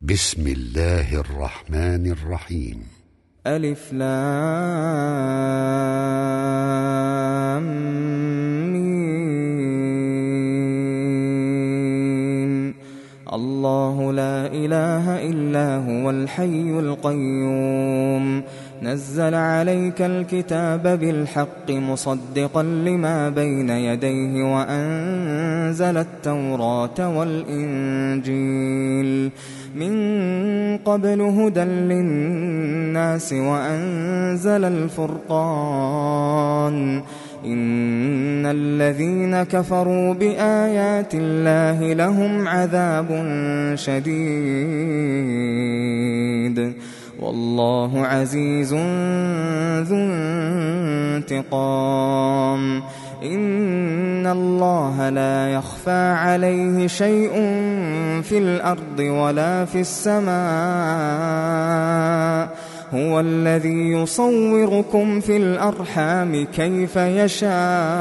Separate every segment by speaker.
Speaker 1: بسم الله الرحمن الرحيم.
Speaker 2: ألف لام ميم. الله لا إله إلا هو الحي القيوم، نزل عليك الكتاب بالحق مصدقا لما بين يديه وأنزل التوراة والإنجيل من قبل هدى للناس وأنزل الفرقان. إن الذين كفروا بآيات الله لهم عذاب شديد والله عزيز ذو انتقام. إن الله لا يخفى عليه شيء في الأرض ولا في السماء، هو الذي يصوركم في الأرحام كيف يشاء،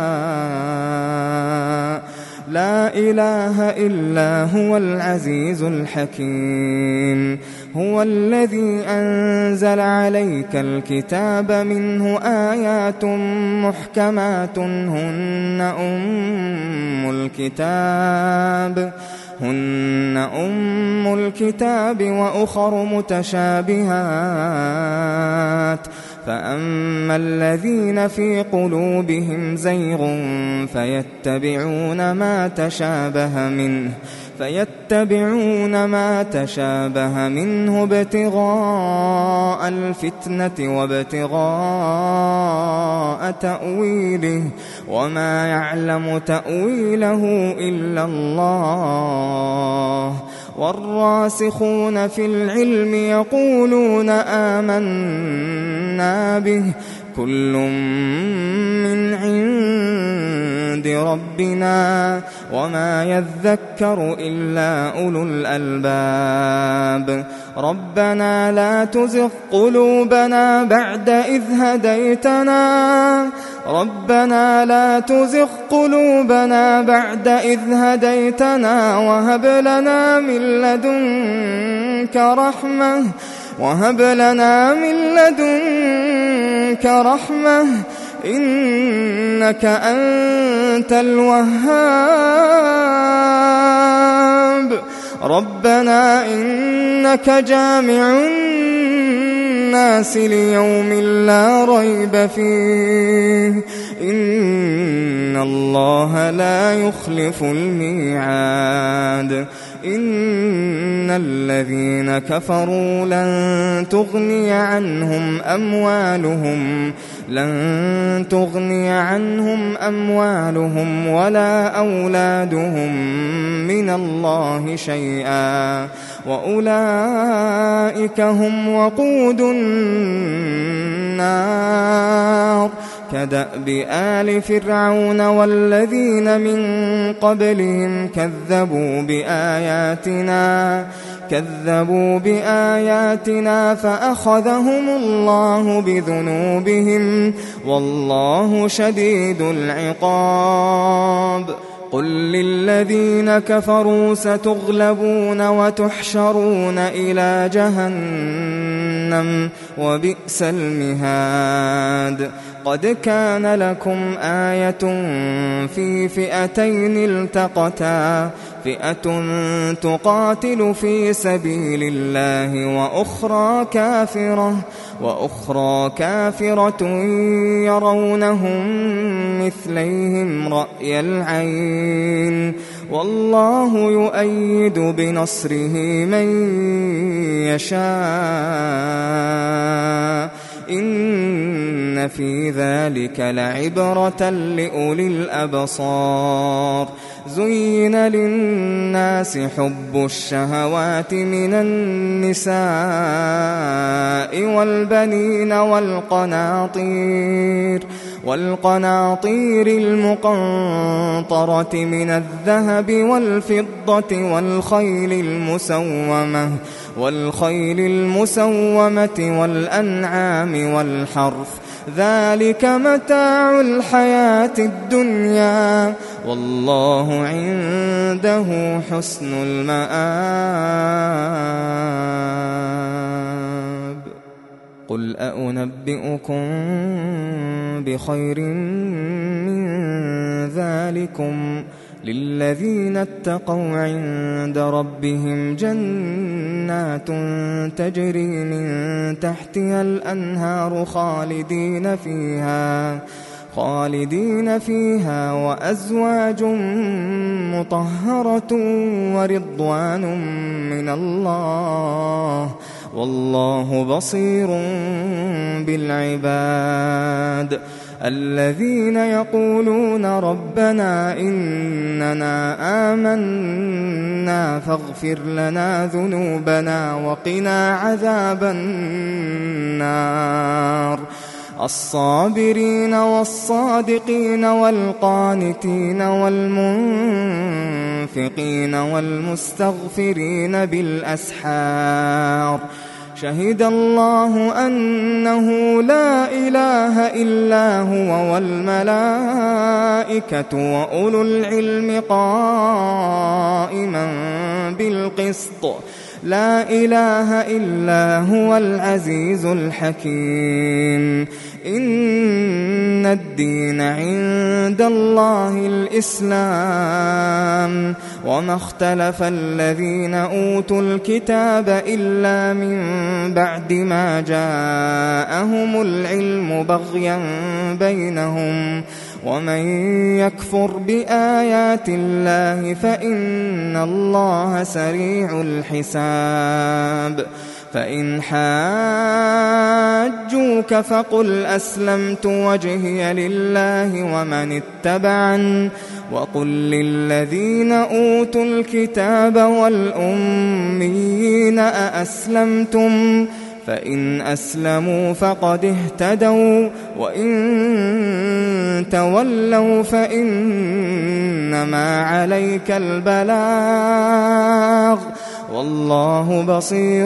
Speaker 2: لا إله إلا هو العزيز الحكيم. هو الذي أنزل عليك الكتاب منه آيات محكمات هن أم الكتاب وأخر متشابهات، فأما الذين في قلوبهم زيغ فيتبعون ما تشابه منه ابتغاء الفتنة وابتغاء تأويله، وما يعلم تأويله إلا الله. والراسخون في العلم يقولون آمنا به كل من عند ربنا وما يذكر إلا أولو الألباب. ربنا لا تزغ قلوبنا بعد إذ هديتنا وهب لنا من لدنك رحمة إنك أنت الوهاب. ربنا إنك جامع الناس ليوم لا ريب فيه إن الله لا يخلف الميعاد. إن الذين كفروا لن تغني عنهم أموالهم ولا أولادهم من الله شيئا وأولئك هم وقود النار. كدأب آل فرعون والذين من قبلهم كذبوا بآياتنا فأخذهم الله بذنوبهم والله شديد العقاب. قل للذين كفروا ستغلبون وتحشرون إلى جهنم وبئس المهاد. قد كان لكم آية في فئتين التقتا، فئة تقاتل في سبيل الله وأخرى كافرة يرونهم مثليهم رأي العين والله يؤيد بنصره من يشاء إن في ذلك لعبرة لأولي الأبصار. زين للناس حب الشهوات من النساء والبنين والقناطير المقنطرة من الذهب والفضة والخيل المسومة والأنعام والحرث ذلك متاع الحياة الدنيا والله عنده حسن المآب. قل أنبئكم بخير من ذلكم للذين اتقوا عند ربهم جنات تجري من تحتها الأنهار خالدين فيها وأزواج مطهرة ورضوان من الله والله بصير بالعباد الذين يقولون ربنا إننا آمنا فاغفر لنا ذنوبنا وقنا عذاب النار الصابرين والصادقين والقانتين والمنفقين والمستغفرين بالأسحار شهد الله أنه لا إله إلا هو والملائكة وأولو العلم قائما بالقسط لا إله إلا هو العزيز الحكيم إن الدين عند الله الإسلام وما اختلف الذين أوتوا الكتاب إلا من بعد ما جاءهم العلم بغيا بينهم ومن يكفر بآيات الله فإن الله سريع الحساب فإن حاجوك فقل أسلمت وجهي لله ومن اتبعني وقل للذين أوتوا الكتاب والأميين أأسلمتم فإن أسلموا فقد اهتدوا وإن تولوا فإنما عليك البلاغ والله بصير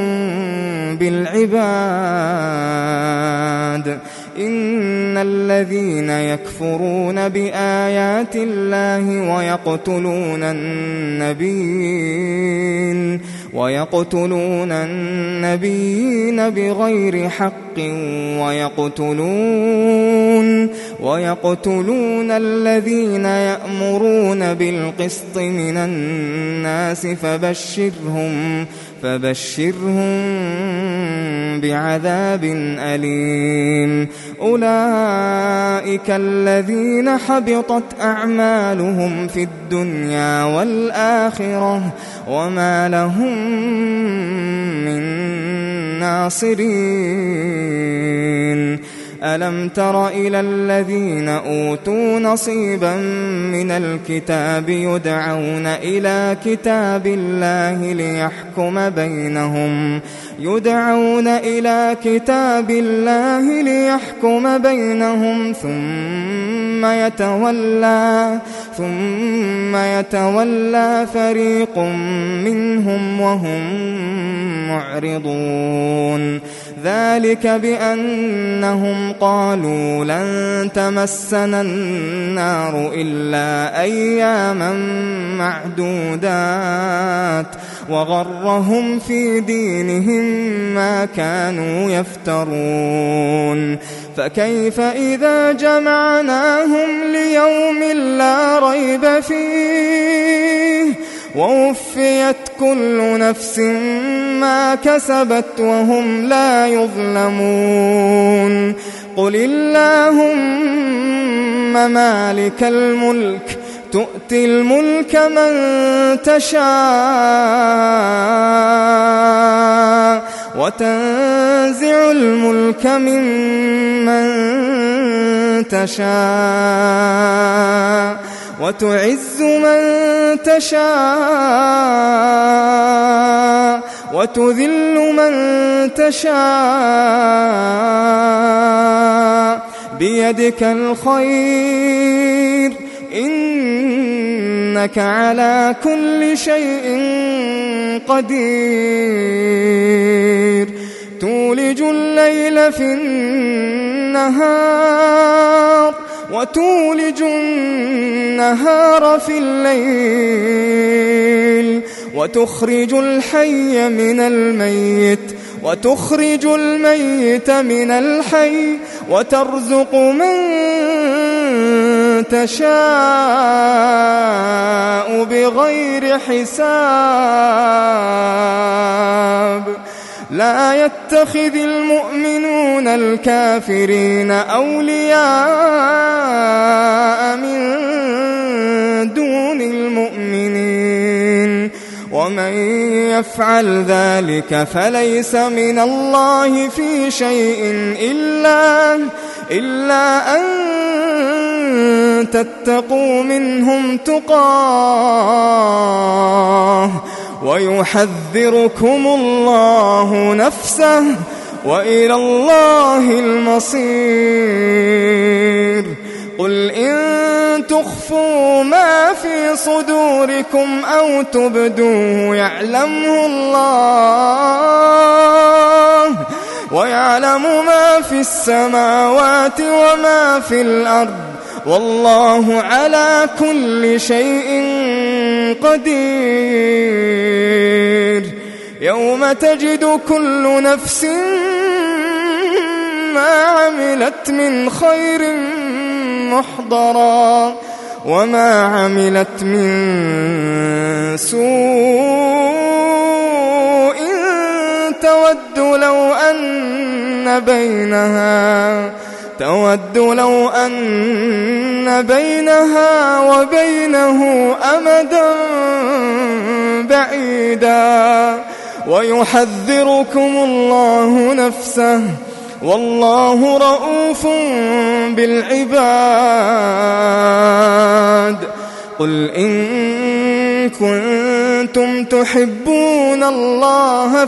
Speaker 2: بالعباد إن الذين يكفرون بآيات الله ويقتلون النبيين بغير حق ويقتلون الذين يأمرون بالقسط من الناس فبشرهم بعذاب أليم أولئك الذين حبطت أعمالهم في الدنيا والآخرة وما لهم من ناصرين ألم تر إلى الذين أوتوا نصيبا من الكتاب يدعون إلى كتاب الله ليحكم بينهم ثم يتولى فريق منهم وهم معرضون ذلك بأنهم قالوا لن تمسنا النار إلا أياما معدودات وغرهم في دينهم ما كانوا يفترون فكيف إذا جمعناهم ليوم لا ريب فيه ووفيت كل نفس ما كسبت وهم لا يظلمون قل اللهم مالك الملك تؤتي الملك من تشاء وتنزع الملك ممن تشاء وتعز من تشاء وتذل من تشاء بيدك الخير إنك على كل شيء قدير تولج الليل في النهار وتولج النهار في الليل وتخرج الحي من الميت وتخرج الميت من الحي وترزق من تشاء بغير حساب لا يتخذ المؤمنون الكافرين أولياء من دون المؤمنين ومن يفعل ذلك فليس من الله في شيء إلا أن تتقوا منهم تقاه ويحذركم الله نفسه وإلى الله المصير قل إن تخفوا ما في صدوركم أو تبدوه يعلمه الله ويعلم ما في السماوات وما في الأرض والله على كل شيء قدير يوم تجد كل نفس ما عملت من خير محضرا وما عملت من سوء تود لو أن بينها وبينه أمدا بعيدا ويحذركم الله نفسه والله رؤوف بالعباد قل إن كنتم تحبون الله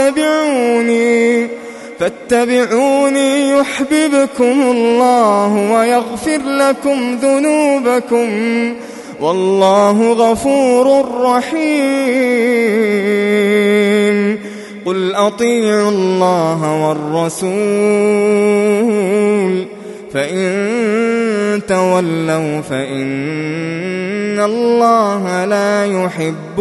Speaker 2: فاتبعوني يحببكم الله ويغفر لكم ذنوبكم والله غفور رحيم قل أطيعوا الله والرسول فإن تولوا فإن الله لا يحب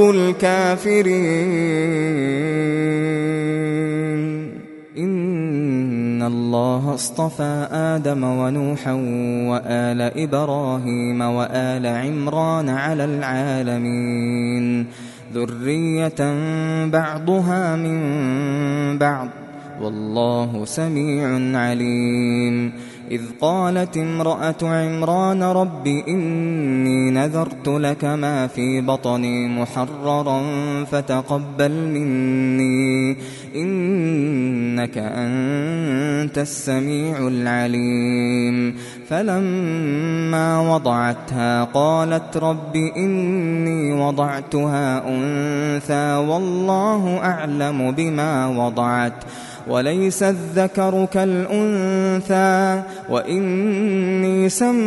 Speaker 2: الكافرين إن الله اصطفى آدم ونوحا وآل إبراهيم وآل عمران على العالمين ذرية بعضها من بعض والله سميع عليم إذ قالت امرأة عمران رب إني نذرت لك ما في بطني محررا فتقبل مني إنك أنت السميع العليم فلما وضعتها قالت رب إني وضعتها أنثى والله أعلم بما وضعت وليس الذكر كالأنثى وإني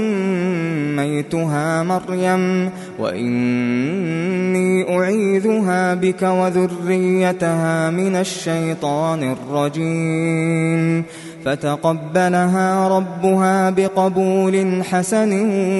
Speaker 2: سميتها مريم وإني أعيذها بك وذريتها من الشيطان الرجيم فتقبلها ربها بقبول حسن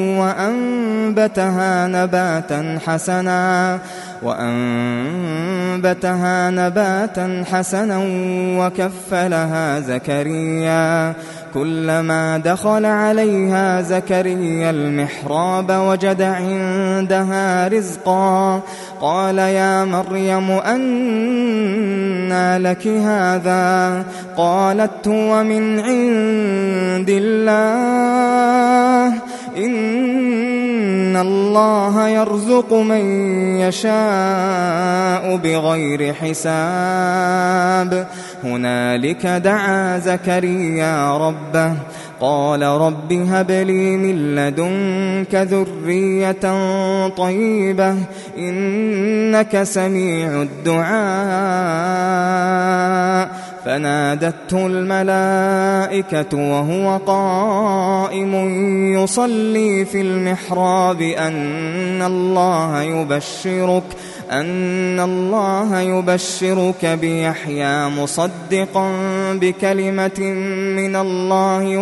Speaker 2: وأنبتها نباتا حسنا وكفلها زكريا كلما دخل عليها زكريا المحراب وجد عندها رزقا قال يا مريم أنى لك هذا قالت هو من عند الله إن الله يرزق من يشاء بغير حساب هنالك دعا زكريا ربه قال رب هب لي من لدنك ذرية طيبة إنك سميع الدعاء فنادته الملائكة وهو قائم يصلي في المحراب أن الله يبشرك بيحيى مصدقا بكلمة من الله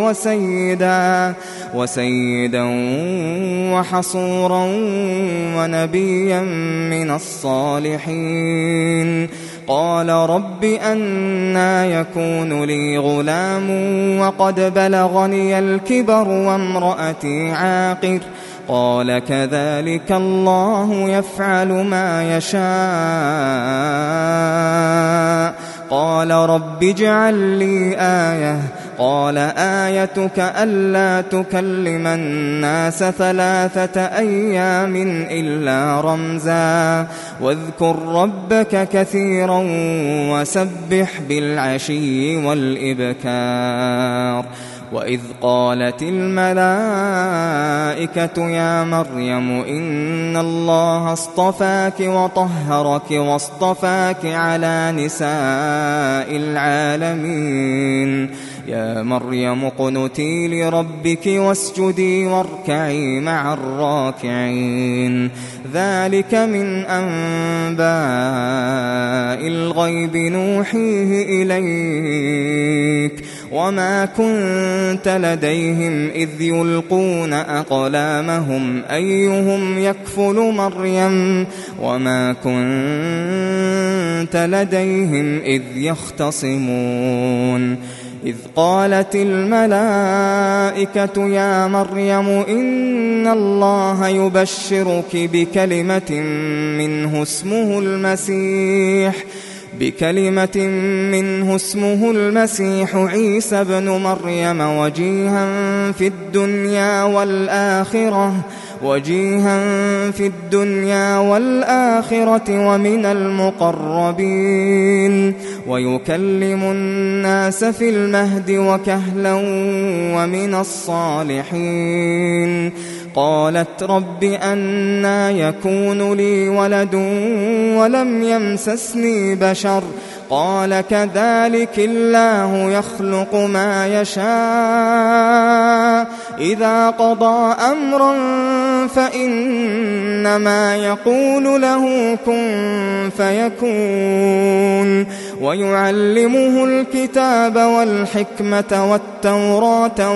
Speaker 2: وسيدا وحصورا ونبيا من الصالحين قال رب أنى يكون لي غلام وقد بلغني الكبر وامرأتي عاقر قال كذلك الله يفعل ما يشاء قال رب اجعل لي آية قال آيتك ألا تكلم الناس 3 أيام إلا رمزا واذكر ربك كثيرا وسبح بالعشي والإبكار وإذ قالت الملائكة يا مريم إن الله اصطفاك وطهرك واصطفاك على نساء العالمين يا مريم اقنتي لربك واسجدي واركعي مع الراكعين ذلك من أنباء الغيب نوحيه إليك وما كنت لديهم إذ يلقون أقلامهم أيهم يكفل مريم وما كنت لديهم إذ يختصمون إذ قالت الملائكة يا مريم إن الله يبشرك بكلمة منه اسمه المسيح عيسى ابن مريم وجيها في الدنيا والآخرة ومن المقربين ويكلم الناس في المهد وكهلا ومن الصالحين قالت رب أنى يكون لي ولد ولم يمسسني بشر قال كذلك الله يخلق ما يشاء إذا قضى أمرا فإنما يقول له كن فيكون ويعلمه الكتاب والحكمة والتوراة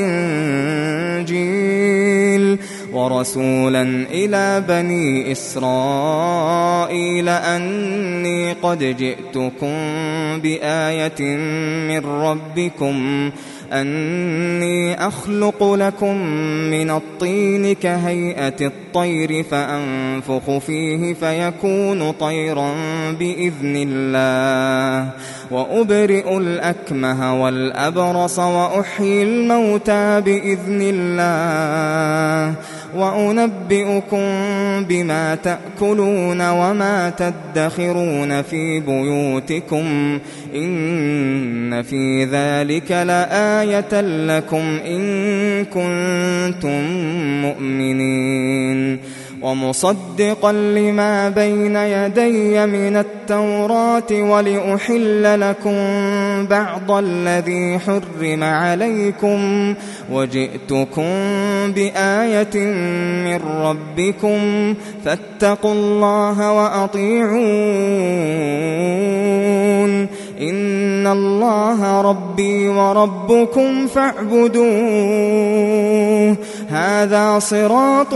Speaker 2: والإنجيل ورسولا إلى بني إسرائيل أني قد جئتكم بآية من ربكم أني أخلق لكم من الطين كهيئة الطير فأنفخ فيه فيكون طيرا بإذن الله وأبرئ الأكمه والأبرص وأحيي الموتى بإذن الله وأنبئكم بما تأكلون وما تدخرون في بيوتكم إن في ذلك لآية لكم إن كنتم مؤمنين ومصدقا لما بين يدي من التوراة ولأحل لكم بعض الذي حرم عليكم وجئتكم بآية من ربكم فاتقوا الله وأطيعون إن الله ربي وربكم فاعبدوه هذا صراط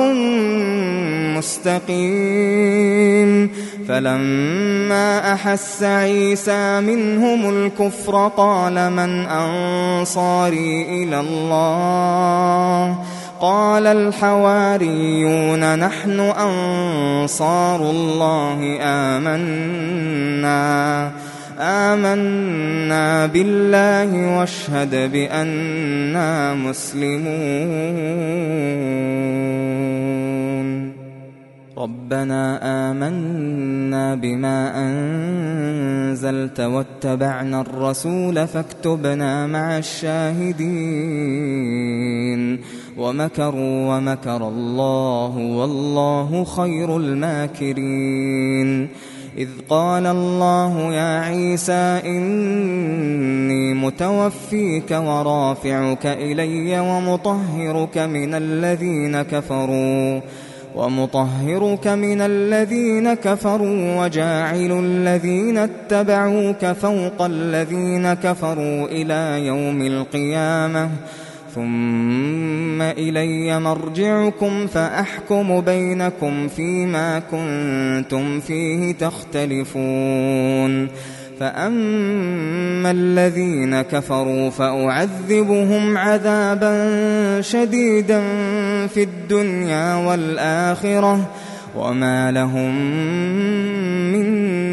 Speaker 2: مستقيم فلما أحس عيسى منهم الكفر قال من أنصاري إلى الله قال الحواريون نحن أنصار الله آمنا بالله واشهد بأننا مسلمون ربنا آمنا بما أنزلت واتبعنا الرسول فاكتبنا مع الشاهدين ومكروا ومكر الله والله خير الماكرين إذ قال الله يا عيسى إني متوفيك ورافعك إلي ومطهرك من الذين كفروا وجاعل الذين اتبعوك فوق الذين كفروا إلى يوم القيامة ثم إلي مرجعكم فأحكم بينكم فيما كنتم فيه تختلفون فأما الذين كفروا فأعذبهم عذابا شديدا في الدنيا والآخرة وما لهم من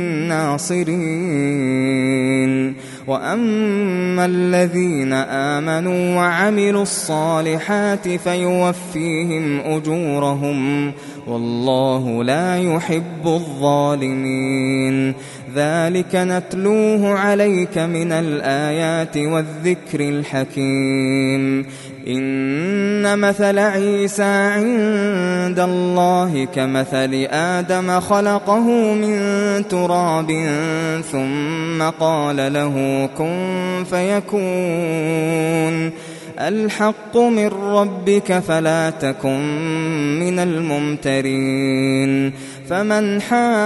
Speaker 2: ناصرين وأما الذين آمنوا وعملوا الصالحات فيوفيهم أجورهم والله لا يحب الظالمين ذلك نتلوه عليك من الآيات والذكر الحكيم إن مثل عيسى عند الله كمثل آدم خلقه من تراب ثم قال له كن فيكون الحق من ربك فلا تكن من الممترين فمن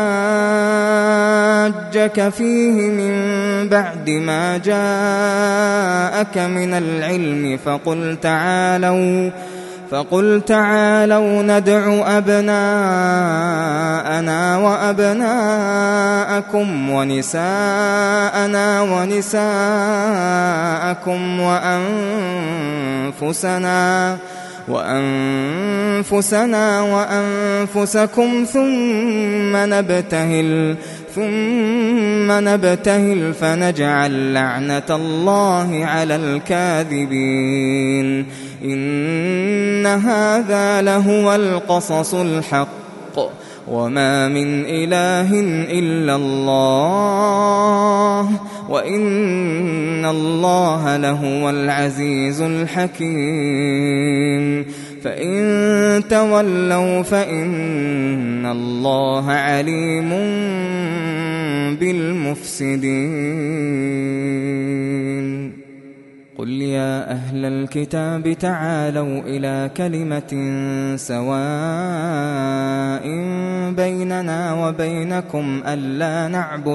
Speaker 2: حاجك فيه من بعد ما جاءك من العلم فقل تعالوا ندع أبناءنا وأبناءكم ونساءنا ونساءكم وأنفسنا وأنفسكم ثم نبتهل فنجعل لعنة الله على الكاذبين إن هذا لهو القصص الحق وما من إله إلا الله وإن الله لهو العزيز الحكيم فإن تولوا فإن الله عليم بالمفسدين قل يا أهل الكتاب تعالوا إلى كلمة سواء بيننا وبينكم ألا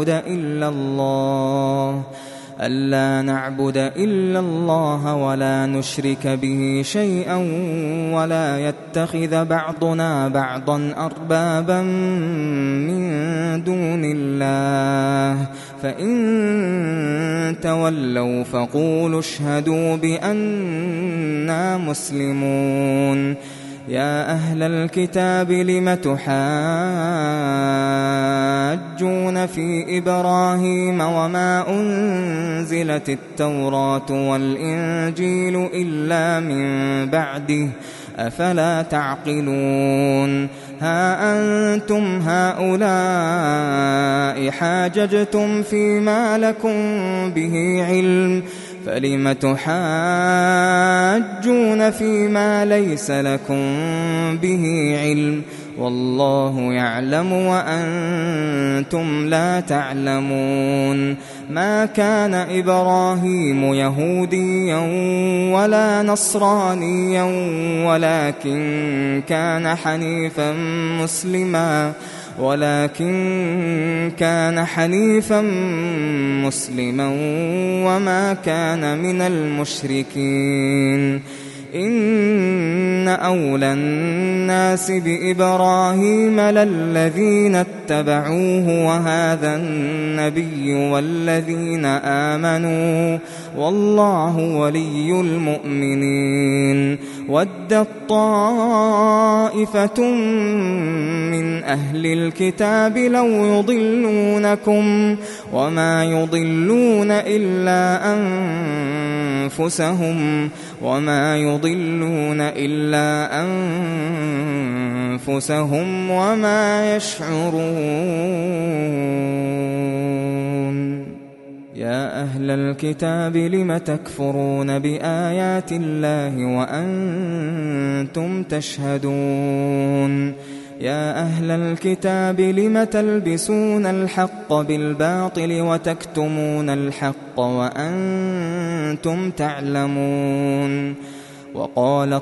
Speaker 2: نعبد إلا الله ولا نشرك به شيئا ولا يتخذ بعضنا بعضا أربابا من دون الله فإن تولوا فقولوا اشهدوا بأننا مسلمون يا أهل الكتاب لم تحاجون في إبراهيم وما أنزلت التوراة والإنجيل إلا من بعده أفلا تعقلون ها أنتم هؤلاء حاججتم فيما لكم به علم فلم تحاجون فيما ليس لكم به علم والله يعلم وأنتم لا تعلمون ما كان إبراهيم يهوديا ولا نصرانيا ولكن كان حنيفا مسلما وما كان من المشركين إن أولى الناس بإبراهيم للذين اتبعوه وهذا النبي والذين آمنوا والله ولي المؤمنين ودت طائفة من أهل الكتاب لو يضلونكم وما يضلون إلا أنفسهم وما يشعرون يا أهل الكتاب لم تكفرون بآيات الله وأنتم تشهدون يا أهل الكتاب لم تلبسون الحق بالباطل وتكتمون الحق وأنتم تعلمون وقالت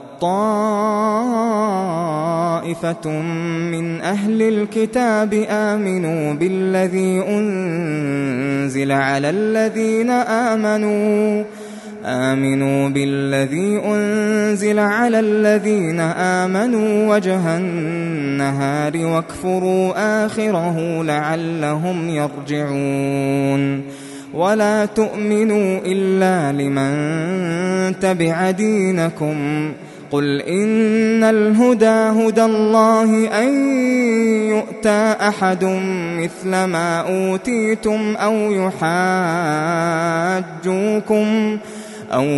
Speaker 2: طائفة من أهل الكتاب آمنوا بالذي أنزل على الذين آمنوا بالذي أنزل على الذين آمنوا وجه النهار واكفروا آخره لعلهم يرجعون ولا تؤمنوا إلا لمن تبع دينكم قل إن الهدى هدى الله أن يؤتى أحد مثل ما أوتيتم أو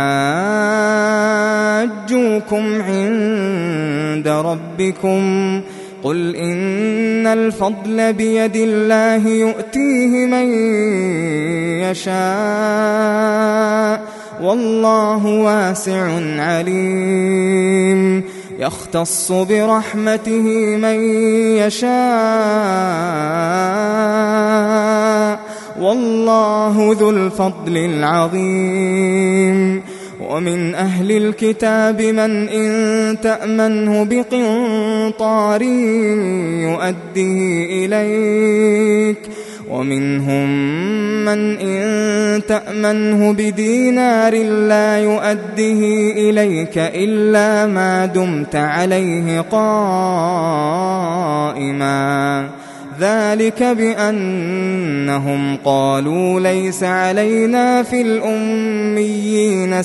Speaker 2: يحاجوكم عند ربكم قل إن الفضل بيد الله يؤتيه من يشاء والله واسع عليم يختص برحمته من يشاء والله ذو الفضل العظيم ومن أهل الكتاب من إن تأمنه بقنطار يؤديه إليك ومنهم من إن تأمنه بدينار لا يؤديه إليك إلا ما دمت عليه قائما ذلك بأنهم قالوا ليس علينا في الأميين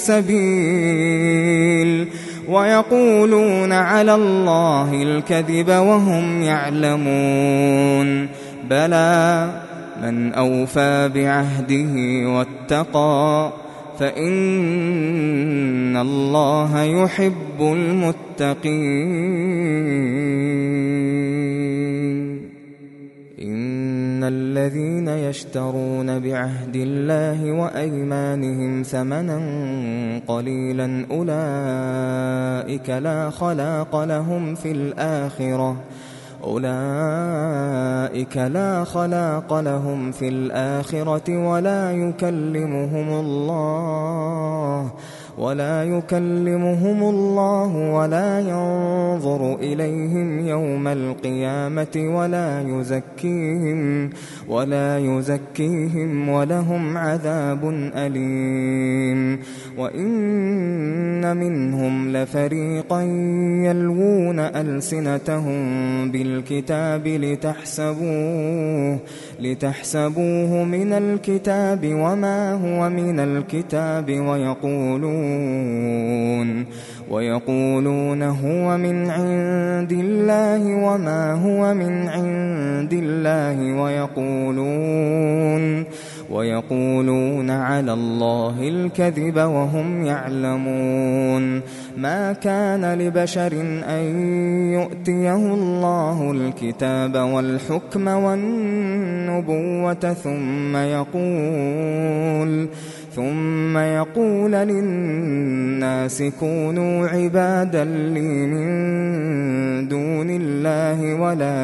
Speaker 2: سبيل ويقولون على الله الكذب وهم يعلمون بلى من أوفى بعهده واتقى فإن الله يحب المتقين إن الذين يشترون بعهد الله وأيمانهم ثمنا قليلا أولئك لا خلاق لهم في الآخرة ولا يكلمهم الله ولا ينظر إليهم يوم القيامة ولا يزكيهم ولهم عذاب أليم وإن منهم لفريقا يلوون ألسنتهم بالكتاب لتحسبوه من الكتاب وما هو من الكتاب ويقولون هو من عند الله وما هو من عند الله ويقولون على الله الكذب وهم يعلمون ما كان لبشر أن يؤتيه الله الكتاب والحكم والنبوة ثم يقول للناس كونوا عبادا لي من دون الله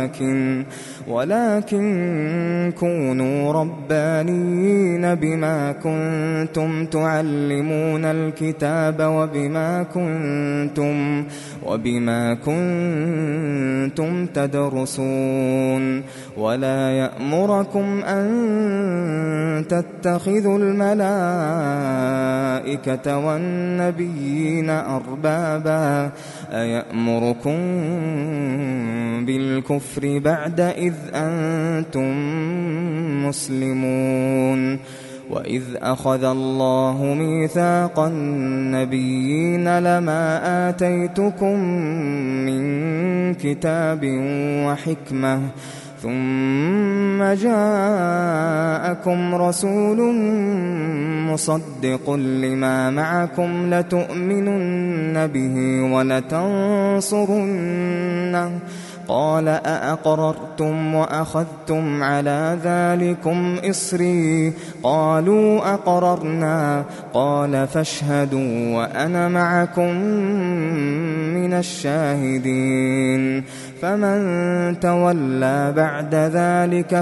Speaker 2: ولكن كونوا ربانيين بما كنتم تعلمون الكتاب وبما كنتم تدرسون ولا يأمركم أن تتخذوا الملائكة والنبيين أربابا أيأمركم بالكفر بعد إذ أنتم مسلمون وإذ أخذ الله ميثاق النبيين لما آتيتكم من كتاب وحكمة ثم جاءكم رسول مصدق لما معكم لتؤمنن به ولتنصرنه قال أأقررتم وأخذتم على ذلكم إصري قالوا أقررنا قال فاشهدوا وأنا معكم من الشاهدين فمن تولى بعد ذلك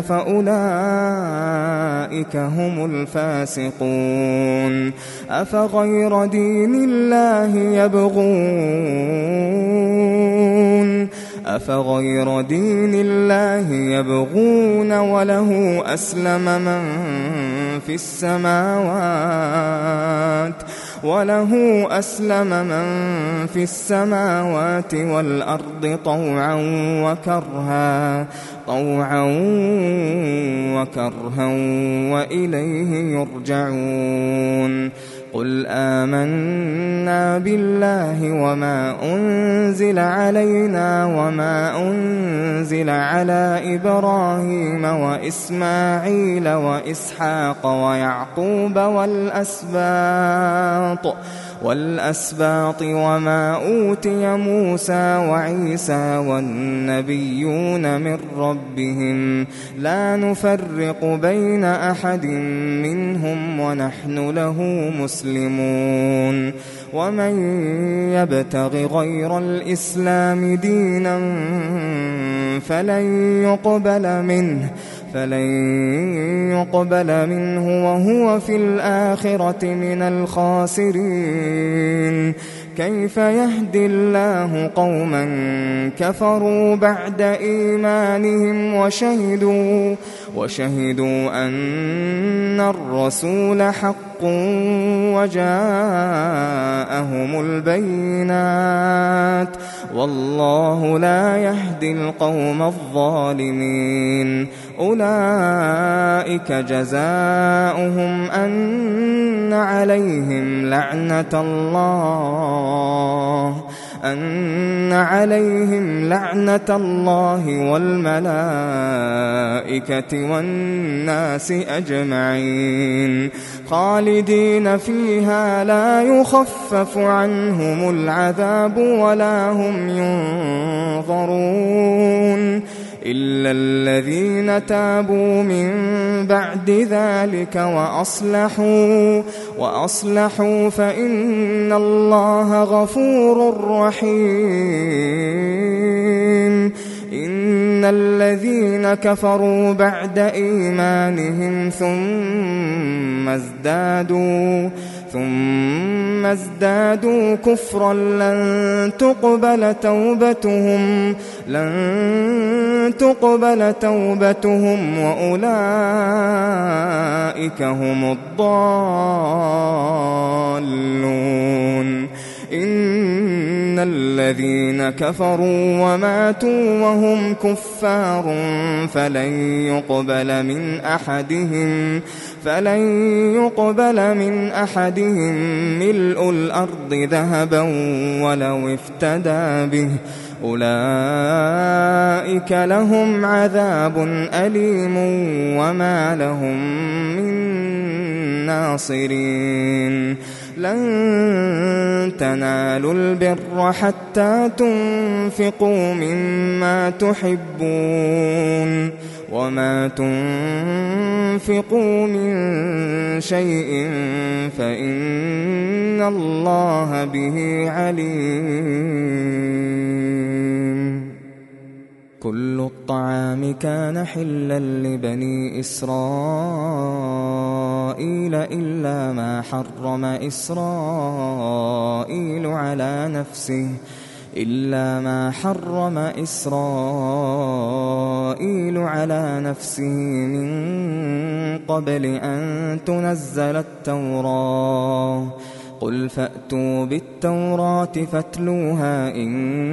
Speaker 2: فأولئك هم الفاسقون أفغير دين الله يبغون أفغير دين الله يبغون وله أسلم من في السماوات والأرض طوعا وكرها وإليه يرجعون قل آمنا بالله وما أنزل علينا وما أنزل على إبراهيم وإسماعيل وإسحاق ويعقوب والأسباط وما أوتي موسى وعيسى والنبيون من ربهم لا نفرق بين أحد منهم ونحن له مسلمون ومن يبتغ غير الإسلام دينا فلن يقبل منه وهو في الآخرة من الخاسرين كيف يهدي الله قوما كفروا بعد إيمانهم وشهدوا أن الرسول حق وجاءهم البينات والله لا يهدي القوم الظالمين أولئك جزاؤهم أن عليهم لعنة الله والملائكة والناس أجمعين خالدين فيها لا يخفف عنهم العذاب ولا هم ينظرون إلا الذين تابوا من بعد ذلك وأصلحوا فإن الله غفور رحيم إن الذين كفروا بعد إيمانهم ثم ازدادوا كفرا لن تقبل توبتهم وأولئك هم الضالون إن الذين كفروا وماتوا وهم كفار فلن يقبل من أحدهم ملء الأرض ذهبا ولو افتدى به أولئك لهم عذاب أليم وما لهم من ناصرين لن تنالوا البر حتى تنفقوا مما تحبون وما تنفقوا من شيء فإن الله به عليم كل الطعام كان حلا لبني إسرائيل إلا ما حرم إسرائيل على نفسه من قبل أن تنزل التوراة قل فأتوا بالتوراة فاتلوها إن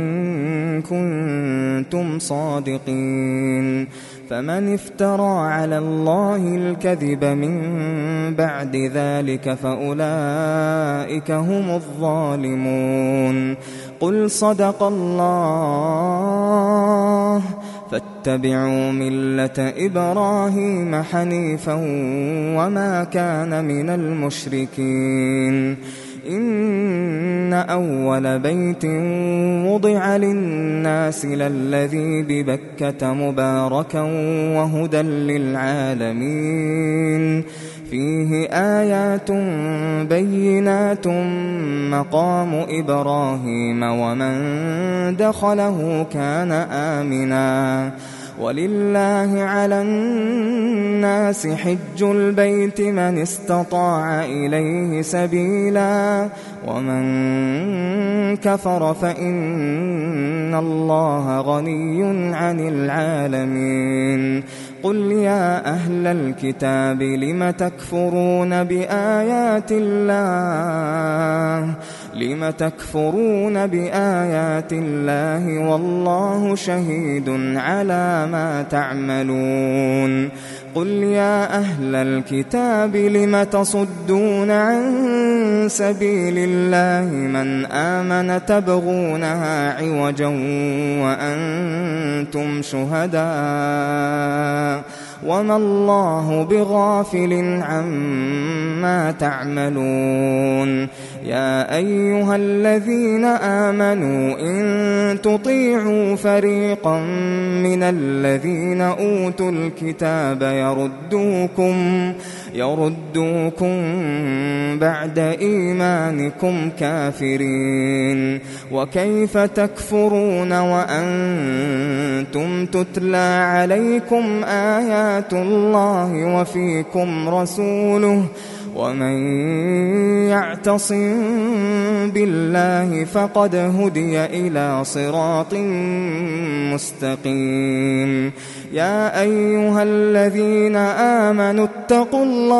Speaker 2: كنتم صادقين فمن افترى على الله الكذب من بعد ذلك فأولئك هم الظالمون قل صدق الله فاتبعوا ملة إبراهيم حنيفا وما كان من المشركين إن أول بيت وضع للناس للذي ببكة مباركا وهدى للعالمين فيه آيات بينات مقام إبراهيم ومن دخله كان آمنا ولله على الناس حج البيت من استطاع إليه سبيلا ومن كفر فإن الله غني عن العالمين قل يا أهل الكتاب لم تكفرون بآيات الله والله شهيد على ما تعملون قل يا أهل الكتاب لم تصدون عن سبيل الله من آمن تبغونها عوجا وأنتم شهداء وما الله بغافل عما تعملون يا أيها الذين آمنوا إن تطيعوا فريقا من الذين أوتوا الكتاب يردوكم بعد إيمانكم كافرين وكيف تكفرون وأنتم تتلى عليكم آيات الله وفيكم رسوله ومن يعتصم بالله فقد هدي إلى صراط مستقيم يا أيها الذين آمنوا اتقوا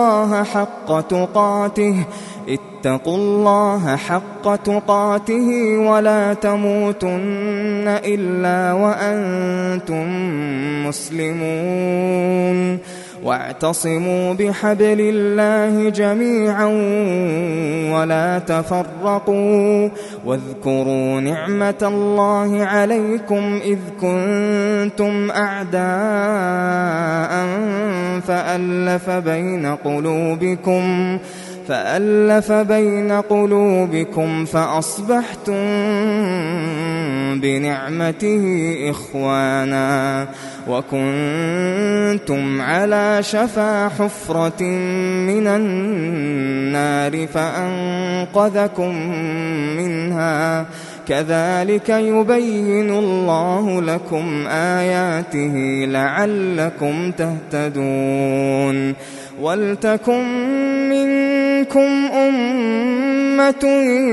Speaker 2: الله حق تقاته ولا تموتن إلا وأنتم مسلمون واعتصموا بحبل الله جميعا ولا تفرقوا واذكروا نعمة الله عليكم إذ كنتم أعداء فألف بين قلوبكم فأصبحتم بنعمته إخوانا وكنتم على شفا حفرة من النار فأنقذكم منها كذلك يبين الله لكم آياته لعلكم تهتدون ولتكن منكم أمة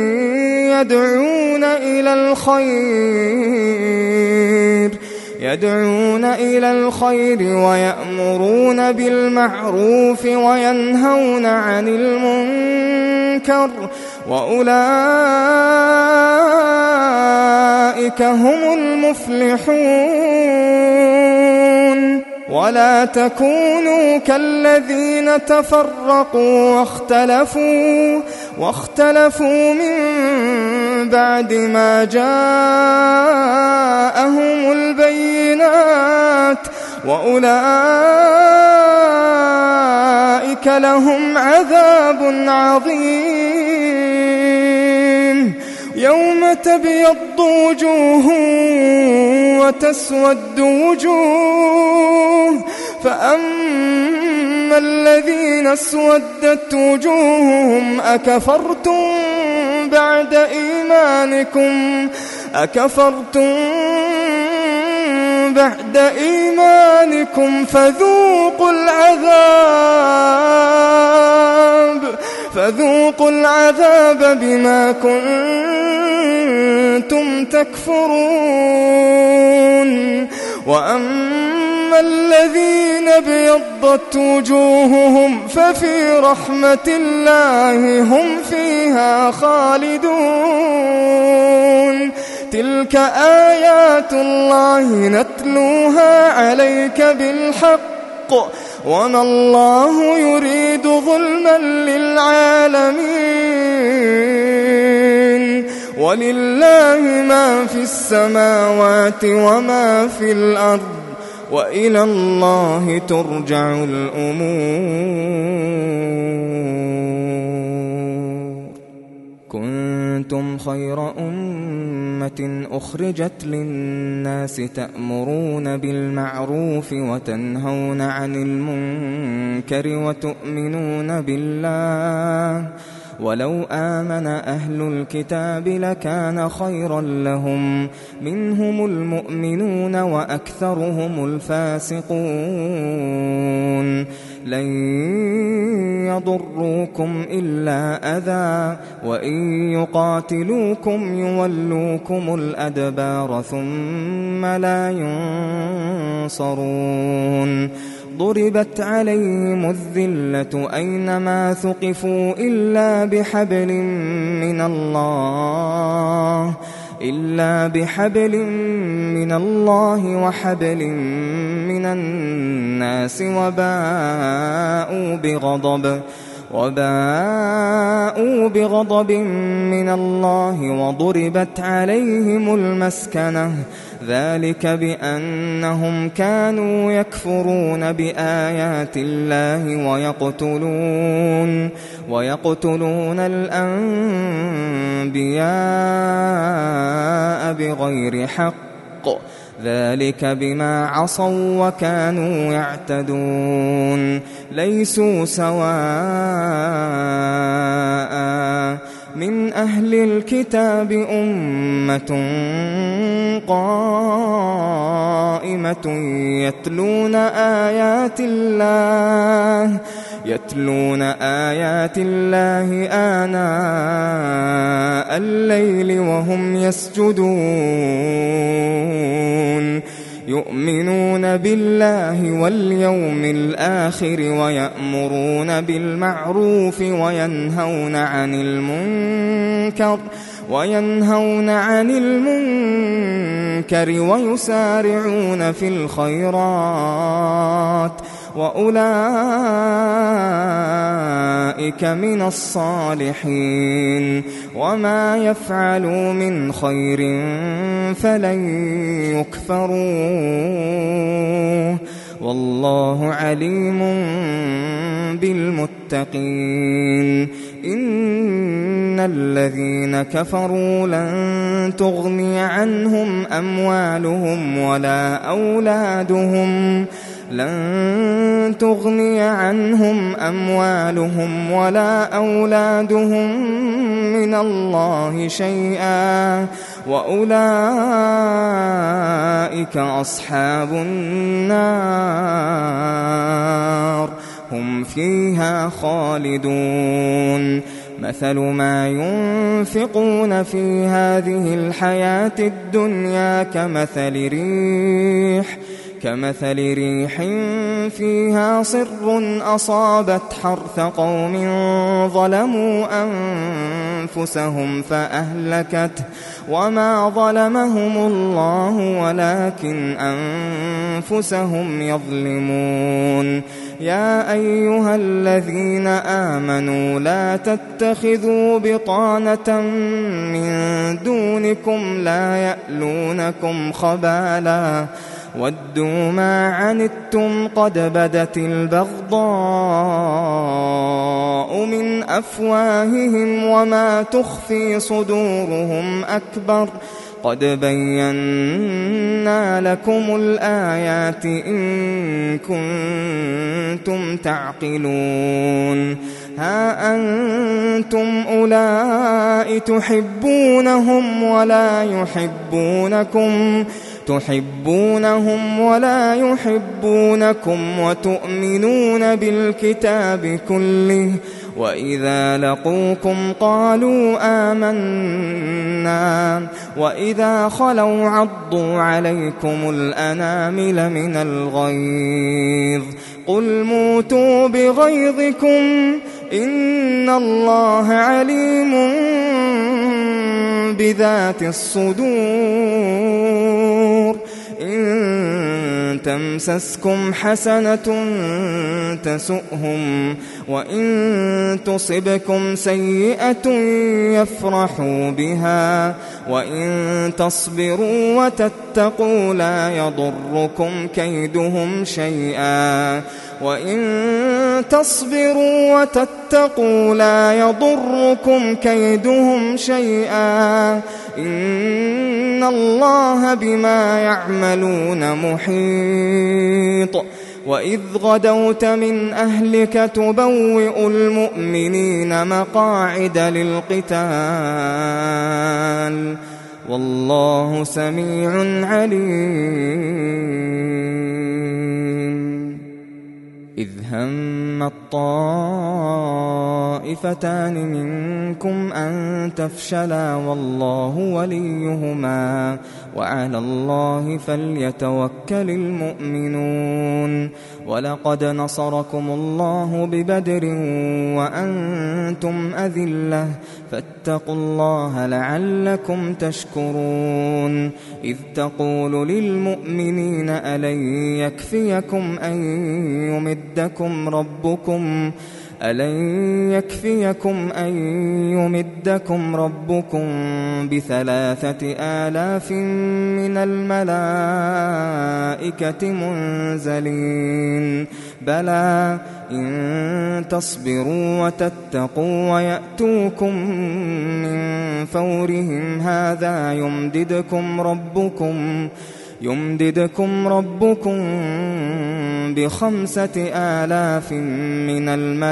Speaker 2: يدعون إلى الخير ويأمرون بالمعروف وينهون عن المنكر وأولئك هم المفلحون ولا تكونوا كالذين تفرقوا واختلفوا من بعد ما جاءهم البينات وأولئك لهم عذاب عظيم يوم تبيض وجوه وتسود وجوه فأما الذين اسودت وجوههم أكفرتم بعد إيمانكم فذوقوا العذاب بما كنتم تكفرون وأما الذين ابيضت وجوههم ففي رحمة الله هم فيها خالدون تلك آيات الله نتلوها عليك بالحق وما الله يريد ظلما للعالمين ولله ما في السماوات وما في الأرض وإلى الله ترجع الأمور كنتم خير أمة أخرجت للناس تأمرون بالمعروف ولو آمن أهل الكتاب لكان خيرا لهم منهم المؤمنون وأكثرهم الفاسقون لن يضروكم إلا أذى وإن يقاتلوكم يولوكم الأدبار ثم لا ينصرون ضربت عليهم الذلة أينما ثقفوا إلا بحبل من الله وحبل من الناس وباءوا بغضب من الله وضربت عليهم المسكنة ذلك بأنهم كانوا يكفرون بآيات الله ويقتلون الأنبياء بغير حق ذلك بما عصوا وكانوا يعتدون ليسوا سواء من أهل الكتاب أمة قائمة يتلون آيات الله آناء الليل وهم يسجدون يؤمنون بالله واليوم الآخر ويأمرون بالمعروف وينهون عن المنكر ويسارعون في الخيرات وأولئك من الصالحين وما يفعلوا من خير فلن يكفروه والله عليم بالمتقين إن الذين كفروا لن تغني عنهم أموالهم ولا أولادهم من الله شيئا وأولئك أصحاب النار هم فيها خالدون مثل ما ينفقون في هذه الحياة الدنيا كمثل ريح فيها صر أصابت حرث قوم ظلموا أنفسهم فأهلكته وما ظلمهم الله ولكن أنفسهم يظلمون يا أيها الذين آمنوا لا تتخذوا بطانة من دونكم لا يألونكم خبالا ودوا ما عنتم قد بدت البغضاء من أفواههم وما تخفي صدورهم أكبر قد بينا لكم الآيات إن كنتم تعقلون ها أنتم أولئك تحبونهم ولا يحبونكم وتؤمنون بالكتاب كله وإذا لقوكم قالوا آمنا وإذا خلوا عضوا عليكم الأنامل من الغيظ قل موتوا بغيظكم إن الله عليم بذات الصدور إن تمسسكم حسنة تسؤهم وإن تصبكم سيئة يفرحوا بها وإن تصبروا وتتقوا لا يضركم كيدهم شيئا إن الله بما يعملون محيط وإذ غدوت من أهلك تبوئ المؤمنين مقاعد للقتال والله سميع عليم. إذ هم الطائفتان منكم أن تفشلا والله وليهما وعلى الله فليتوكل المؤمنون. ولقد نصركم الله ببدر وأنتم أذلة فاتقوا الله لعلكم تشكرون. إذ تقول للمؤمنين ألن يكفيكم أن يمدكم ربكم ب3,000 من الملائكة منزلين بلى إن تصبروا وتتقوا ويأتوكم من فورهم هذا يمددكم ربكم ب5,000 من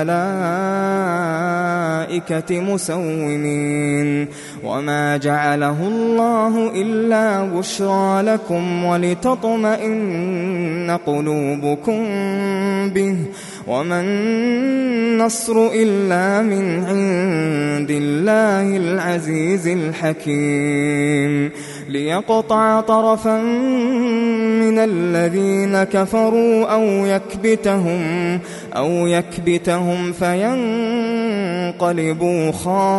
Speaker 2: الملائكة مسومين. وما جعله الله إلا بشرى لكم ولتطمئن قلوبكم به وما النصر إلا من عند الله العزيز الحكيم. ليقطع طرفا من الذين كفروا أو يكبتهم فينقلبوا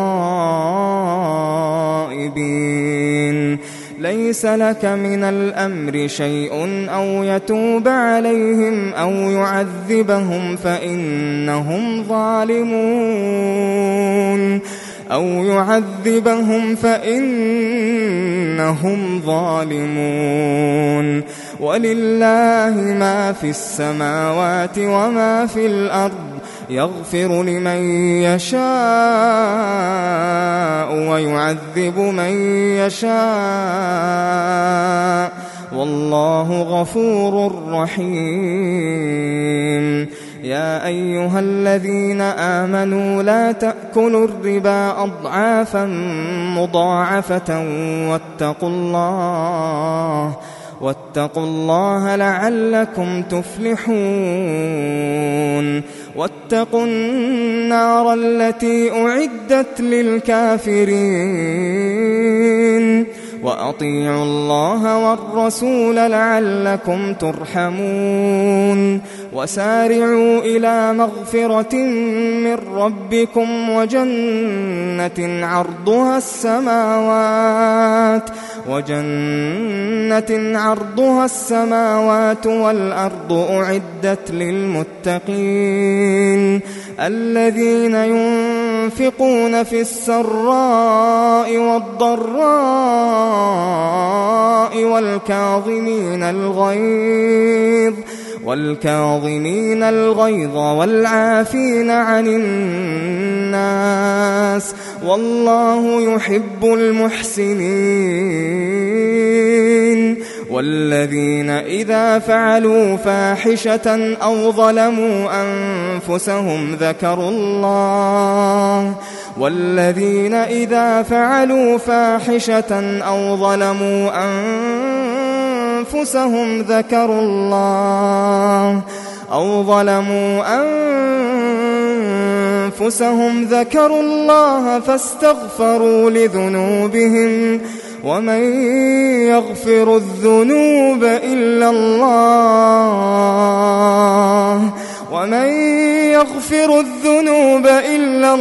Speaker 2: خائبين. ليس لك من الأمر شيء أو يتوب عليهم أو يعذبهم فإنهم ظالمون. ولله ما في السماوات وما في الأرض يغفر لمن يشاء ويعذب من يشاء والله غفور رحيم. يا أيها الذين آمنوا لا تأكلوا الربا أضعافا مضاعفة واتقوا الله لعلكم تفلحون. واتقوا النار التي أعدت للكافرين وأطيعوا الله والرسول لعلكم ترحمون. وسارعوا إلى مغفرة من ربكم وجنة عرضها السماوات والأرض أعدت للمتقين الذين ينفقون في السراء والضراء والكاظمين الغيظ والعافين عن الناس والله يحب المحسنين. والذين إذا فعلوا فاحشة أو ظلموا أنفسهم ذكروا الله فاستغفروا لذنوبهم ومن يغفر الذنوب إلا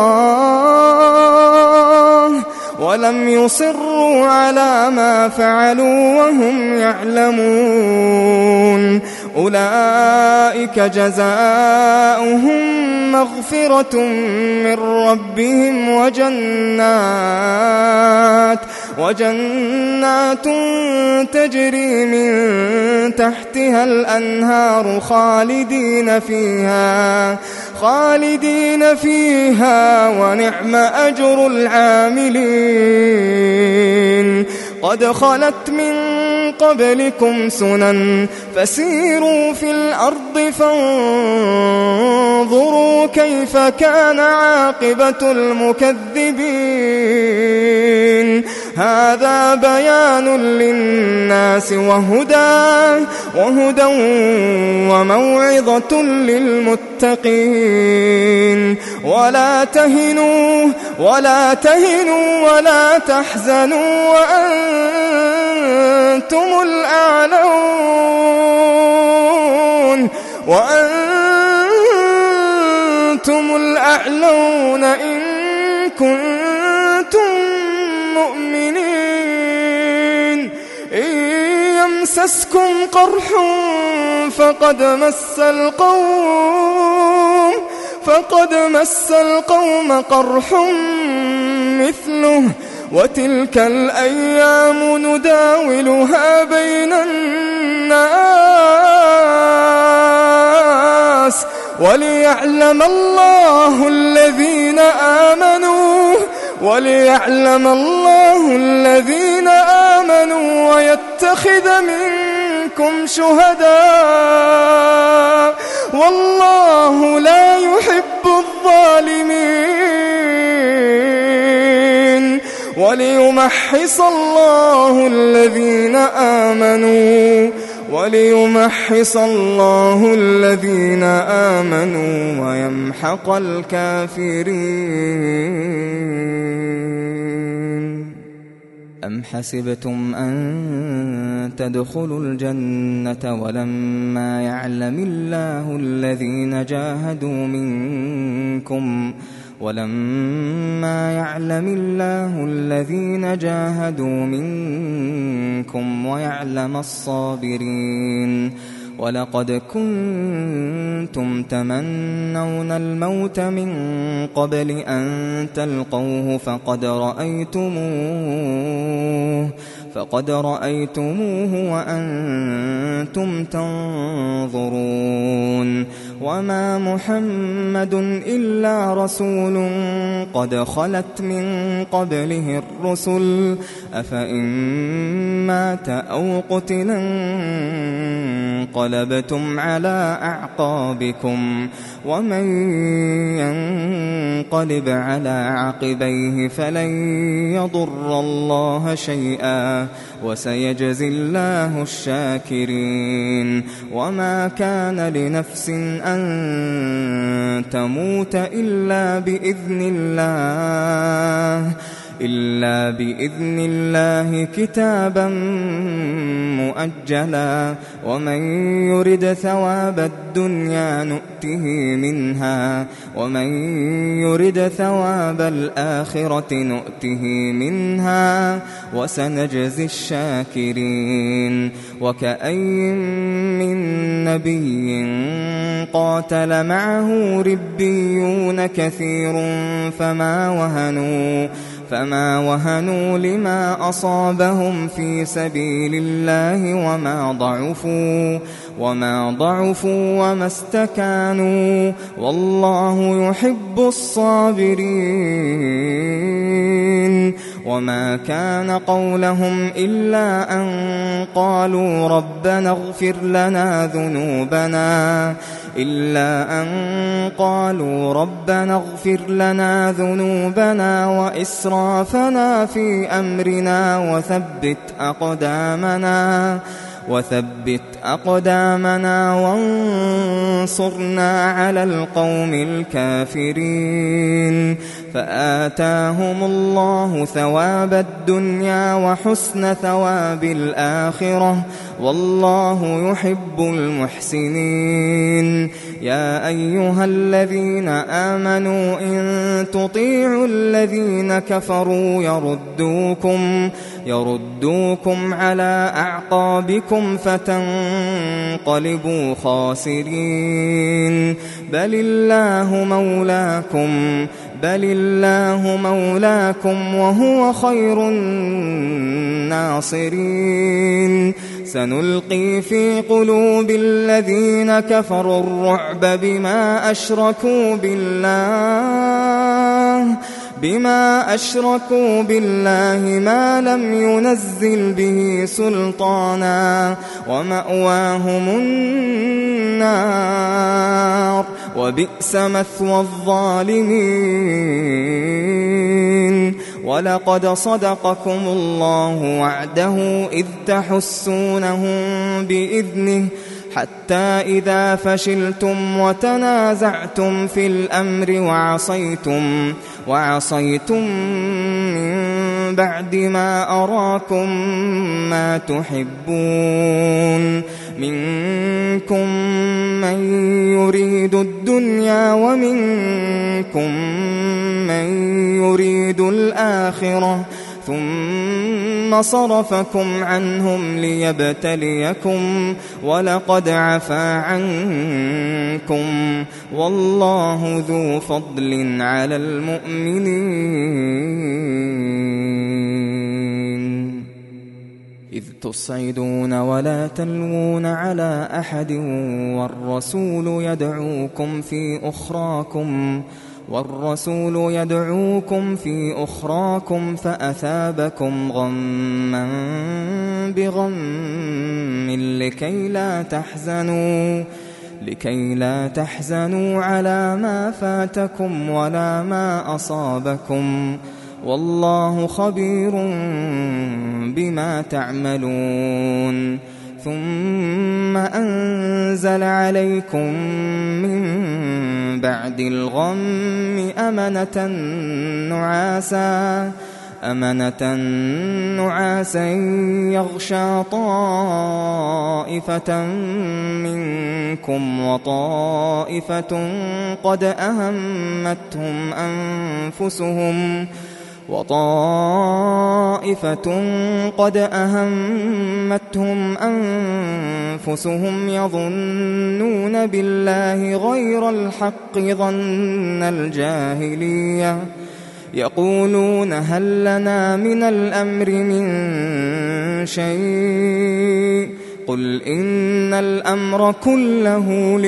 Speaker 2: الله ولم يصروا على ما فعلوا وهم يعلمون أولئك جزاؤهم مغفرة من ربهم وجنات تجري من تحتها الأنهار خالدين فيها ونعم أجر العاملين قد خلت من قبلكم سنن فسيروا في الأرض فانظروا كيف كان عاقبة المكذبين هذا بيان للناس وهدى وموعظة للمتقين ولا تهنوا ولا تحزنوا وأنتم الأعلون إن كنتم مؤمنين إن يمسسكم قرح فقد مس القوم قرح مثله وتلك الأيام نداولها بين الناس وليعلم الله الذين آمنوا ويتخذ منكم شهداء والله لا يحب الظالمين وليمحص الله الذين آمنوا ويمحق الكافرين أم حسبتم أن تدخلوا الجنة ولما يعلم الله الذين جاهدوا منكم ويعلم الصابرين ولقد كنتم تمنون الموت من قبل أن تلقوه فقد رأيتموه وأنتم تنظرون وما محمد إلا رسول قد خلت من قبله الرسل أفإن مات أو قتل انقلبتم على أعقابكم ومن ينقلب على عقبيه فلن يضر الله شيئا وسيجزي الله الشاكرين وما كان لنفس أن تموت إلا بإذن الله كتابا مؤجلا ومن يرد ثواب الدنيا نؤته منها ومن يرد ثواب الآخرة نؤته منها وسنجزي الشاكرين وكأين من نبي قاتل معه ربيون كثير فما وهنوا لما أصابهم في سبيل الله وما ضعفوا وما استكانوا والله يحب الصابرين وما كان قولهم إلا أن قالوا ربنا اغفر لنا ذنوبنا وإسرافنا في أمرنا وثبت أقدامنا وانصرنا على القوم الكافرين فآتاهم الله ثواب الدنيا وحسن ثواب الآخرة والله يحب المحسنين يا أيها الذين آمنوا إن تطيعوا الذين كفروا يردوكم على أعقابكم فتنقلبوا خاسرين بل الله مولاكم وهو خير الناصرين سنلقي في قلوب الذين كفروا الرعب بما أشركوا بالله بما أشركوا بالله ما لم ينزل به سلطانا ومأواهم النار وبئس مثوى الظالمين. ولقد صدقكم الله وعده إذ تحسونهم بإذنه حتى إذا فشلتم وتنازعتم في الأمر وعصيتم من بعد ما أراكم ما تحبون منكم من يريد الدنيا ومنكم من يريد الآخرة ثم صرفكم عنهم ليبتليكم ولقد عفا عنكم والله ذو فضل على المؤمنين. إذ تصعدون ولا تلوون على أحد والرسول يدعوكم في أخراكم فأثابكم غما بغم لكي لا تحزنوا على ما فاتكم ولا ما أصابكم والله خبير بما تعملون. ثم أنزل عليكم من بعد الغم أمنة نعاسا يغشى طائفة منكم وطائفة قد أهمتهم أنفسهم يظنون بالله غير الحق ظن الجاهلية يقولون هل لنا من الأمر من شيء قل إن الأمر كله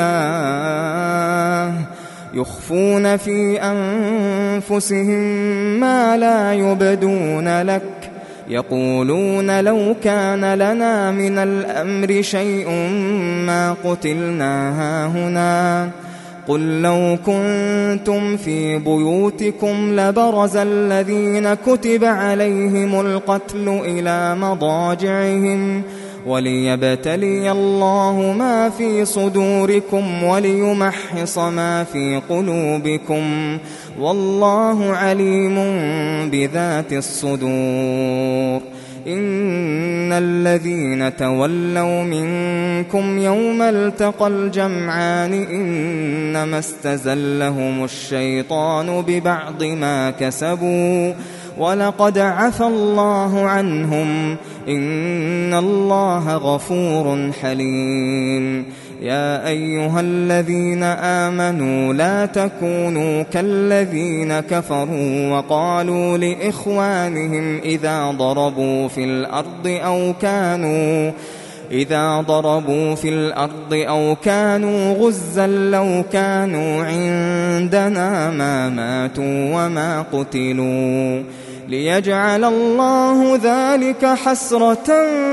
Speaker 2: لله يخفون في أنفسهم ما لا يبدون لك يقولون لو كان لنا من الأمر شيء ما قتلنا هاهنا قل لو كنتم في بيوتكم لبرز الذين كتب عليهم القتل إلى مضاجعهم وليبتلي الله ما في صدوركم وليمحص ما في قلوبكم والله عليم بذات الصدور. إن الذين تولوا منكم يوم التقى الجمعان إنما استزلهم الشيطان ببعض ما كسبوا ولقد عفى الله عنهم إن الله غفور حليم. يا أيها الذين آمنوا لا تكونوا كالذين كفروا وقالوا لإخوانهم إذا ضربوا في الأرض أو كانوا غزا لو كانوا عندنا ما ماتوا وما قتلوا ليجعل الله ذلك حسرة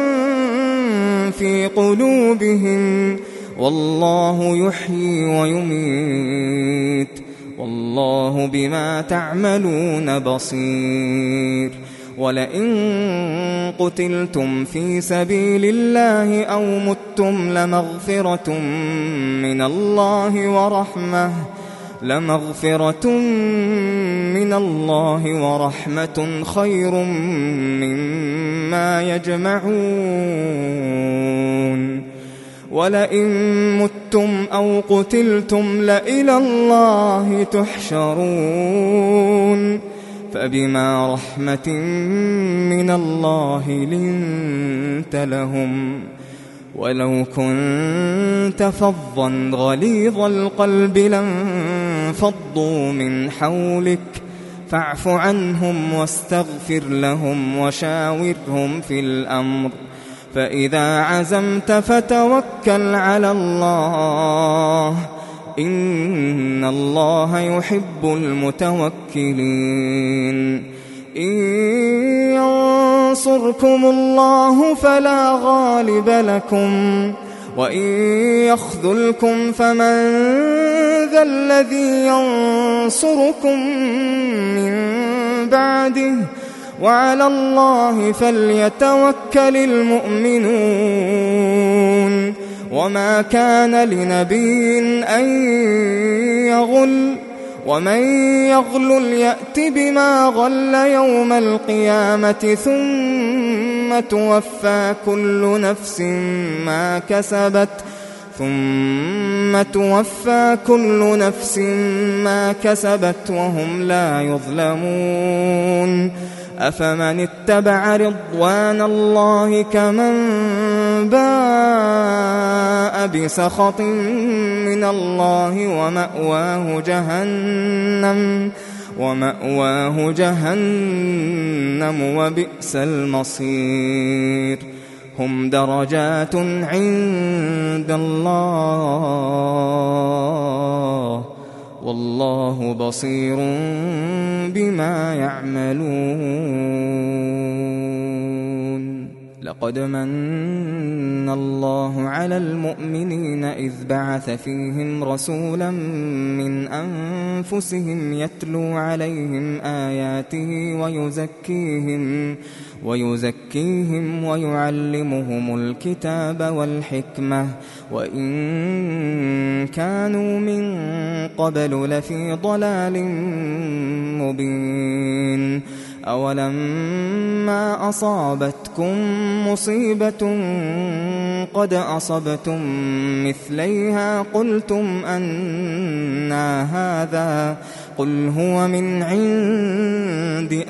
Speaker 2: في قلوبهم والله يحيي ويميت والله بما تعملون بصير. ولئن قتلتم في سبيل الله أو متم لمغفرة من الله ورحمة خير مما يجمعون. ولئن متم أو قتلتم لإلى الله تحشرون. فبما رحمة من الله لنت لهم ولو كنت فظا غليظ القلب لانفضوا من حولك فاعف عنهم واستغفر لهم وشاورهم في الأمر فإذا عزمت فتوكل على الله إن الله يحب المتوكلين إن ينصركم الله فلا غالب لكم وإن يخذلكم فمن ذا الذي ينصركم من بعده وعلى الله فليتوكل المؤمنون وما كان لنبي أن يغل ومن يغل يأت بما غل يوم القيامة ثم توفى كل نفس ما كسبت وهم لا يظلمون أفمن اتبع رضوان الله كمن باء بسخط من الله ومأواه جهنم وبئس المصير هم درجات عند الله والله بصير بما يعملون لقد من الله على المؤمنين إذ بعث فيهم رسولا من أنفسهم يتلو عليهم آياته ويزكيهم ويعلمهم الكتاب والحكمة وإن كانوا من قبل لفي ضلال مبين أولما أصابتكم مصيبة قد أصبتم مثليها قلتم أنى هذا قل هو من عند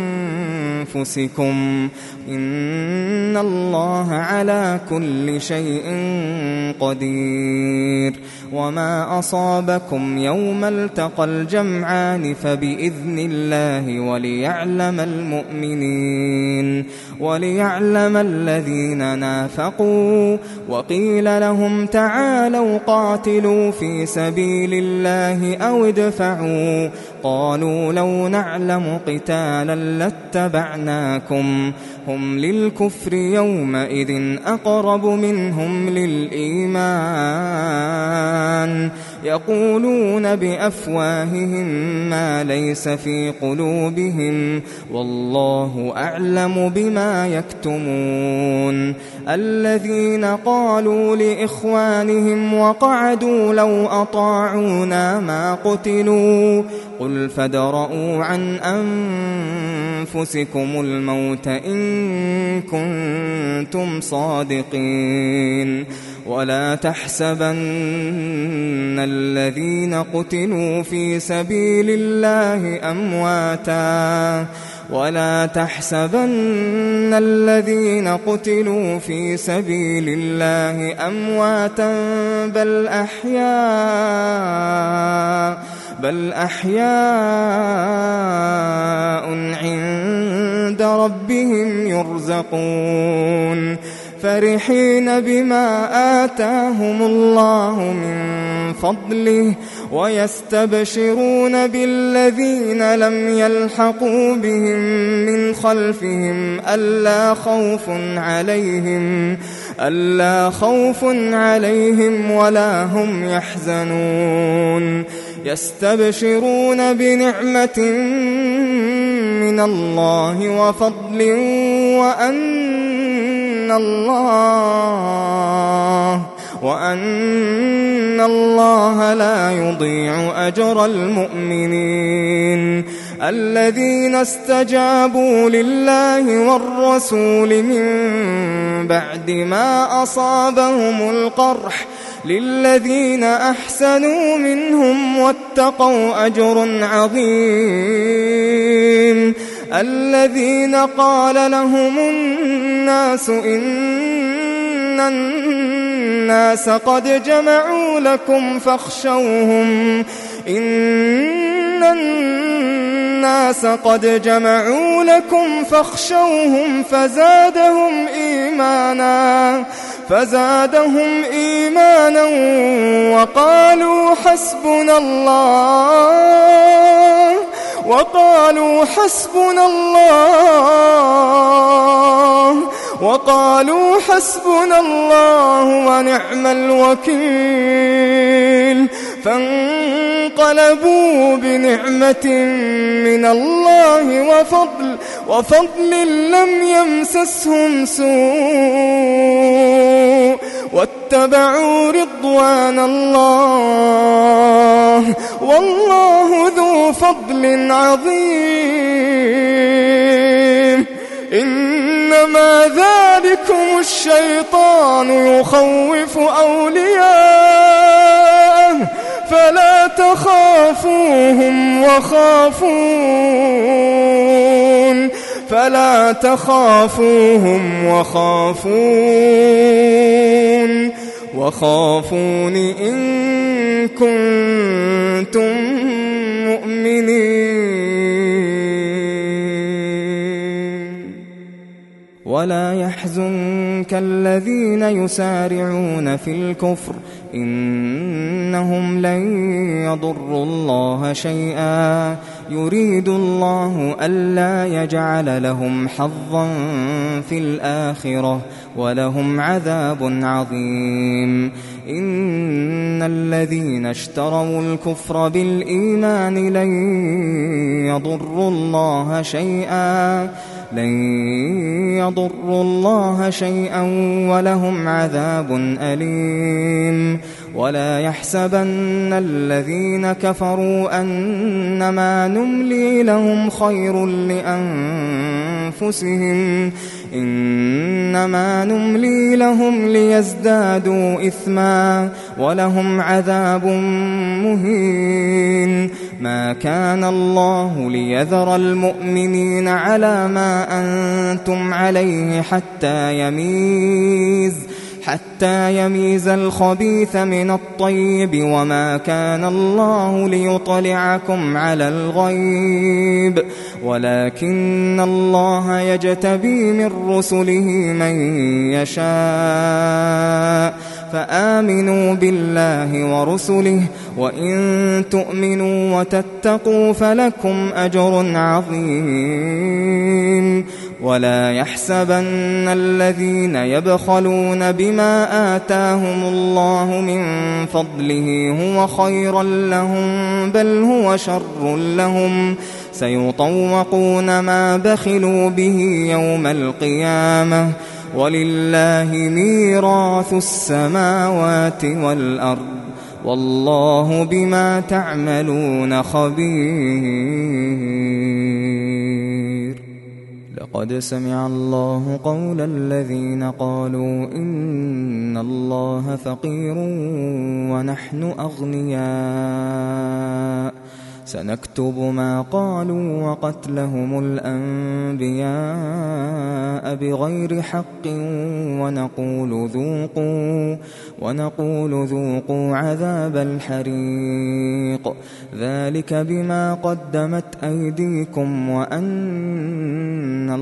Speaker 2: أنفسكم إن الله على كل شيء قدير وما أصابكم يوم التقى الجمعان فبإذن الله وليعلم الذين نافقوا وقيل لهم تعالوا قاتلوا في سبيل الله أو ادفعوا قالوا لو نعلم قتالا لاتبعناكم هم للكفر يومئذ أقرب منهم للإيمان يقولون بأفواههم ما ليس في قلوبهم والله أعلم بما يكتمون الذين قالوا لإخوانهم وقعدوا لو أطاعونا ما قتلوا قل فادرءوا عن أنفسكم الموت إن كنتم صادقين ولا تحسبن الذين قتلوا في سبيل الله أمواتا بل أحياء عند ربهم يرزقون فرحين بما آتاهم الله من فضله ويستبشرون بالذين لم يلحقوا بهم من خلفهم ألا خوف عليهم ولا هم يحزنون يستبشرون بنعمة من الله وفضل وأن الله لا يضيع أجر المؤمنين الذين استجابوا لله والرسول من بعد ما أصابهم القرح للذين أحسنوا منهم واتقوا أجر عظيم الذين قال لهم الناس إن الناس قد جمعوا لكم فاخشوهم الناس قد جمعوا لكم فاخشوهم فزادهم إيمانا وقالوا حسبنا الله ونعم الوكيل فانقلبوا بنعمة من الله وفضل لم يمسسهم سوء واتبعوا رضوان الله والله ذو فضل عظيم. إنما ذلكم الشيطان يخوف أولياءه فلا تخافوهم وخافون إن كنتم مؤمنين. ولا يحزنك الذين يسارعون في الكفر إنهم لن يضروا الله شيئا يريد الله ألا يجعل لهم حظا في الآخرة ولهم عذاب عظيم. إن الذين اشتروا الكفر بالإيمان لن يضروا الله شيئا ولهم عذاب أليم. ولا يحسبن الذين كفروا أنما نملي لهم خير لأنفسهم إنما نملي لهم ليزدادوا إثما ولهم عذاب مهين. ما كان الله ليذر المؤمنين على ما أنتم عليه حتى يميز الخبيث من الطيب وما كان الله ليطلعكم على الغيب ولكن الله يجتبي من رسله من يشاء فآمنوا بالله ورسله وإن تؤمنوا وتتقوا فلكم أجر عظيم. ولا يحسبن الذين يبخلون بما آتاهم الله من فضله هو خيرا لهم بل هو شر لهم سيطوقون ما بخلوا به يوم القيامة ولله ميراث السماوات والأرض والله بما تعملون خبير. لقد سمع الله قول الذين قالوا إن الله فقير ونحن أغنياء سنكتب ما قالوا وقتلهم الأنبياء بغير حق ونقول ذوقوا عذاب الحريق ذلك بما قدمت أيديكم وأن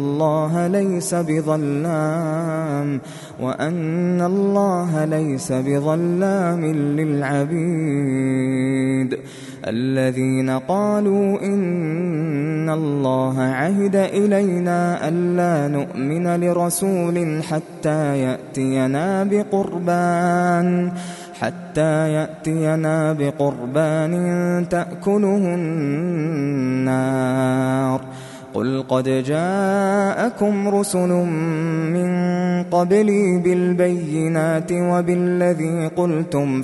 Speaker 2: الله ليس بظلام للعبيد. الذين قالوا إن الله عهد إلينا ألا نؤمن لرسول حتى يأتينا بقربان تأكله النار قل قد جاءكم رسل من قبلي بالبينات وبالذي قلتم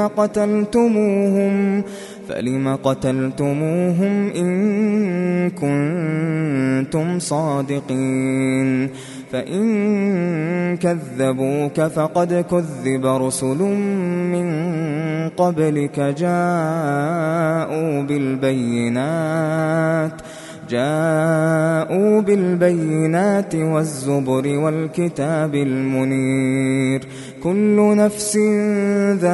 Speaker 2: فلم قتلتموهم إن كنتم صادقين. فإن كذبوك فقد كذب رسل من قبلك جاءوا بالبينات والزبر والكتاب المنير. كل نفس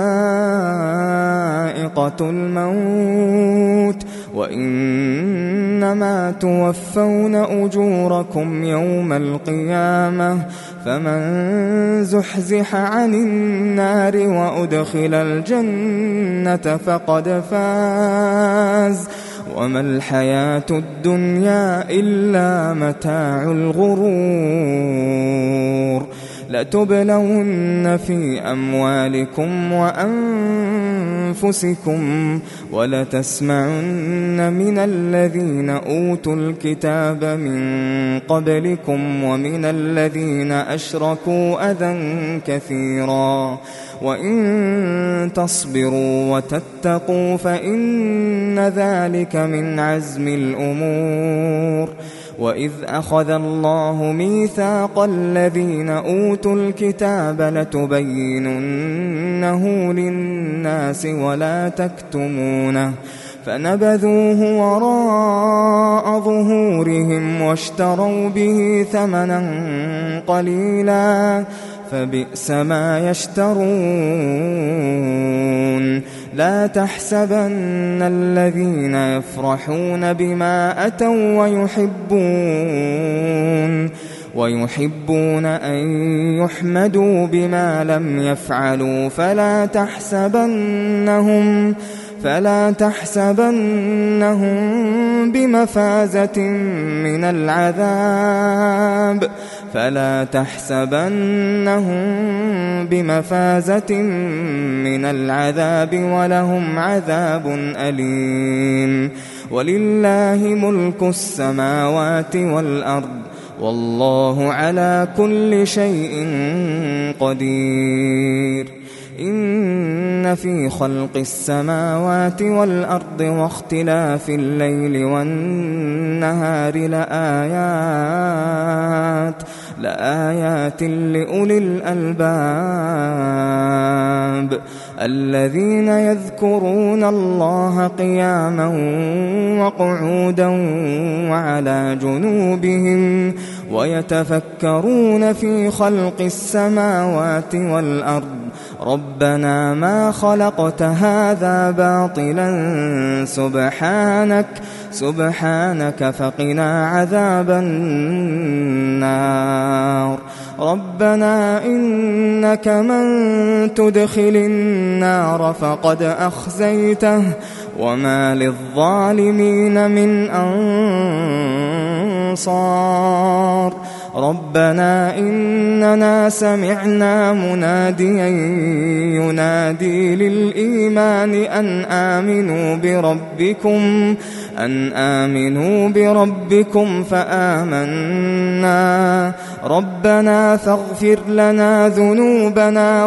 Speaker 2: ذائقة الموت وإنما إنما توفون أجوركم يوم القيامة فمن زحزح عن النار وأدخل الجنة فقد فاز وما الحياة الدنيا إلا متاع الغرور لتبلون في أموالكم وأنفسكم ولتسمعن من الذين أوتوا الكتاب من قبلكم ومن الذين أشركوا أذى كثيرا وإن تصبروا وتتقوا فإن ذلك من عزم الأمور وإذ أخذ الله ميثاق الذين أوتوا الكتاب لتبيننه للناس ولا تكتمونه فنبذوه وراء ظهورهم واشتروا به ثمنا قليلا فبئس ما يشترون لا تحسبن الذين يفرحون بما أتوا ويحبون أن يحمدوا بما لم يفعلوا فلا تحسبنهم بمفازة من العذاب ولهم عذاب أليم ولله ملك السماوات والأرض والله على كل شيء قدير إن في خلق السماوات والأرض واختلاف الليل والنهار لآيات لأولي الألباب الذين يذكرون الله قياما وقعودا وعلى جنوبهم ويتفكرون في خلق السماوات والأرض ربنا ما خلقت هذا باطلا سبحانك فقنا عذاب النار ربنا إنك من تدخل النار فقد أخزيته وما للظالمين من أنصار ربنا إننا سمعنا مناديا ينادي للإيمان أن آمنوا بربكم فآمنا ربنا فاغفر لنا ذنوبنا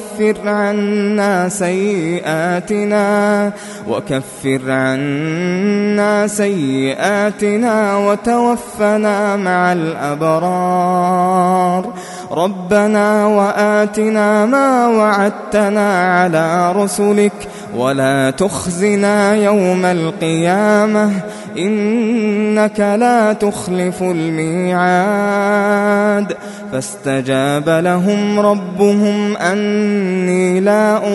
Speaker 2: وكفر عنا سيئاتنا وتوفنا مع الأبرار ربنا وآتنا ما وعدتنا على رسلك ولا تخزنا يوم القيامة إنك لا تخلف الميعاد فاستجاب لهم ربهم أني لا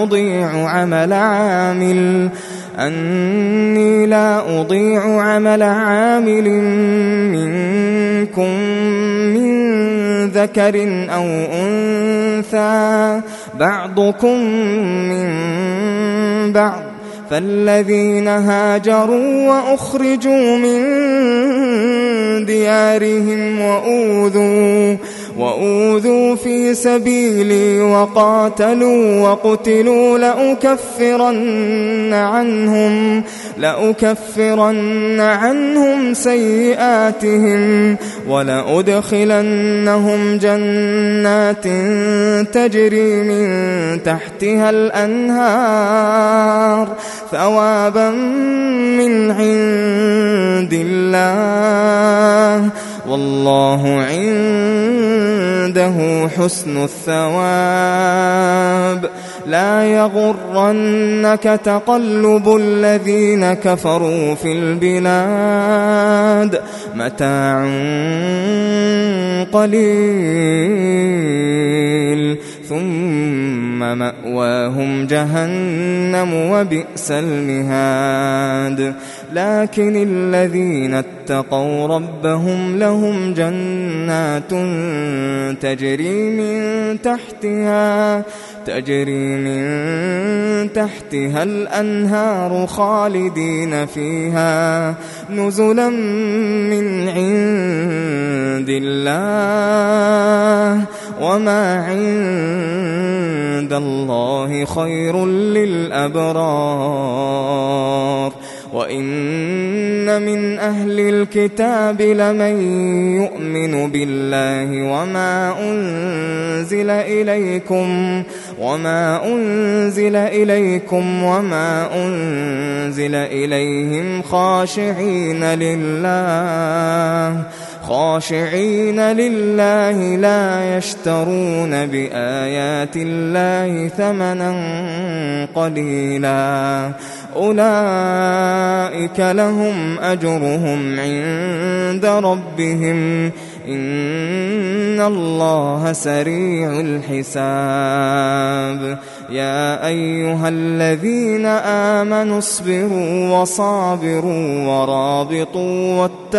Speaker 2: أضيع عمل عامل منكم من ذكر أو أنثى بعضكم من بعض فالذين هاجروا وأخرجوا من ديارهم وأوذوا في سبيلي وقاتلوا وقتلوا لأكفرن عنهم سيئاتهم ولأدخلنهم جنات تجري من تحتها الأنهار ثوابا من عند الله والله عنده حسن الثواب لا يغرنك تقلب الذين كفروا في البلاد متاع قليل ثم ثم مأواهم جهنم وبئس المهاد لكن الذين اتقوا ربهم لهم جنات تجري من تحتها الأنهار خالدين فيها نزلا من عند الله وما عند الله خير للأبرار وإن من أهل الكتاب لمن يؤمن بالله وما أنزل إليكم وما أنزل إليهم خاشعين لله لا يشترون بآيات الله ثمنا قليلا أولئك لهم أجرهم عند ربهم إن الله سريع الحساب يا أيها الذين آمنوا اصبروا وصابروا ورابطوا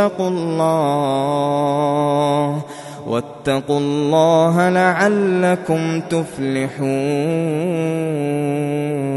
Speaker 2: واتقوا الله لعلكم تفلحون.